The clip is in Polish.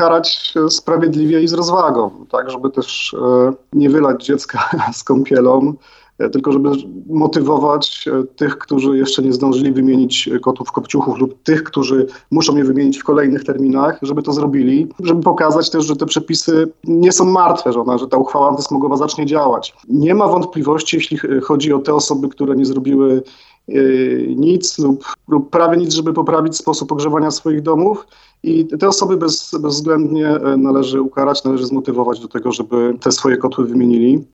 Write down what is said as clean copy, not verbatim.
karać sprawiedliwie i z rozwagą, tak, żeby też nie wylać dziecka z kąpielą, tylko żeby motywować tych, którzy jeszcze nie zdążyli wymienić kotów, kopciuchów lub tych, którzy muszą je wymienić w kolejnych terminach, żeby to zrobili, żeby pokazać też, że te przepisy nie są martwe, że ta uchwała antysmogowa zacznie działać. Nie ma wątpliwości, jeśli chodzi o te osoby, które nie zrobiły nic lub prawie nic, żeby poprawić sposób ogrzewania swoich domów. I te osoby bezwzględnie należy ukarać, należy zmotywować do tego, żeby te swoje kotły wymienili.